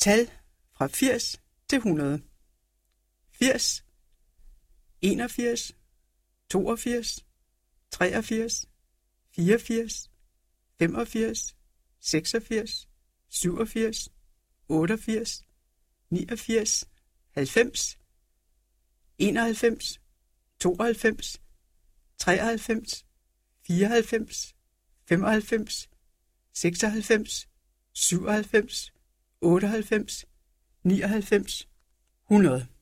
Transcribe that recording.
Tal fra 80 til 100. 80, 81, 82, 83, 84, 85, 86, 87, 88, 89, 90, 91, 92, 93, 94, 95, 96, 97, 98, 99, 100.